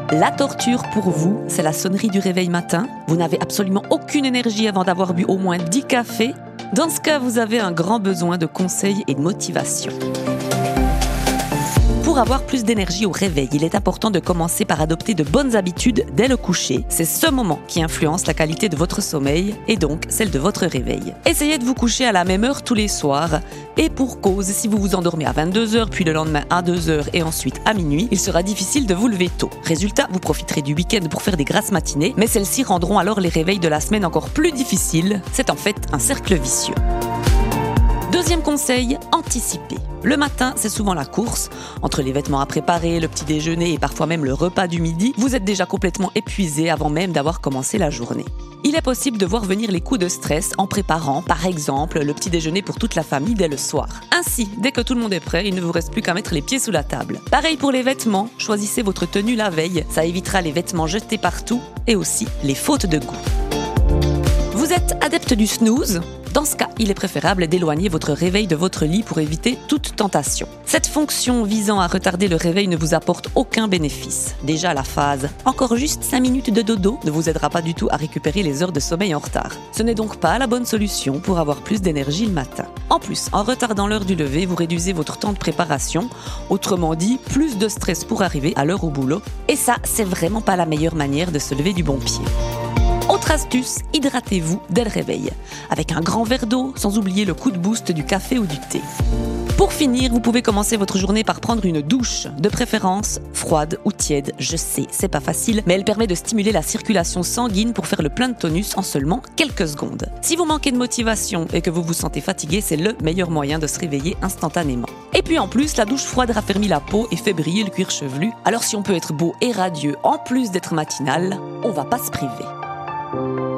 La torture pour vous, c'est la sonnerie du réveil matin. Vous n'avez absolument aucune énergie avant d'avoir bu au moins 10 cafés. Dans ce cas, vous avez un grand besoin de conseils et de motivation. Pour avoir plus d'énergie au réveil, il est important de commencer par adopter de bonnes habitudes dès le coucher. C'est ce moment qui influence la qualité de votre sommeil et donc celle de votre réveil. Essayez de vous coucher à la même heure tous les soirs. Et pour cause, si vous vous endormez à 22h, puis le lendemain à 2h et ensuite à minuit, il sera difficile de vous lever tôt. Résultat, vous profiterez du week-end pour faire des grasses matinées, mais celles-ci rendront alors les réveils de la semaine encore plus difficiles. C'est en fait un cercle vicieux. Deuxième conseil, anticiper. Le matin, c'est souvent la course. Entre les vêtements à préparer, le petit déjeuner et parfois même le repas du midi, vous êtes déjà complètement épuisé avant même d'avoir commencé la journée. Il est possible de voir venir les coups de stress en préparant, par exemple, le petit déjeuner pour toute la famille dès le soir. Ainsi, dès que tout le monde est prêt, il ne vous reste plus qu'à mettre les pieds sous la table. Pareil pour les vêtements, choisissez votre tenue la veille. Ça évitera les vêtements jetés partout et aussi les fautes de goût. Vous êtes adepte du snooze ? Dans ce cas, il est préférable d'éloigner votre réveil de votre lit pour éviter toute tentation. Cette fonction visant à retarder le réveil ne vous apporte aucun bénéfice. Déjà, la phase « encore juste 5 minutes de dodo » ne vous aidera pas du tout à récupérer les heures de sommeil en retard. Ce n'est donc pas la bonne solution pour avoir plus d'énergie le matin. En plus, en retardant l'heure du lever, vous réduisez votre temps de préparation. Autrement dit, plus de stress pour arriver à l'heure au boulot. Et ça, c'est vraiment pas la meilleure manière de se lever du bon pied. Autre astuce, hydratez-vous dès le réveil, avec un grand verre d'eau, sans oublier le coup de boost du café ou du thé. Pour finir, vous pouvez commencer votre journée par prendre une douche, de préférence froide ou tiède. Je sais, c'est pas facile, mais elle permet de stimuler la circulation sanguine pour faire le plein de tonus en seulement quelques secondes. Si vous manquez de motivation et que vous vous sentez fatigué, c'est le meilleur moyen de se réveiller instantanément. Et puis en plus, la douche froide raffermit la peau et fait briller le cuir chevelu. Alors si on peut être beau et radieux en plus d'être matinal, on va pas se priver.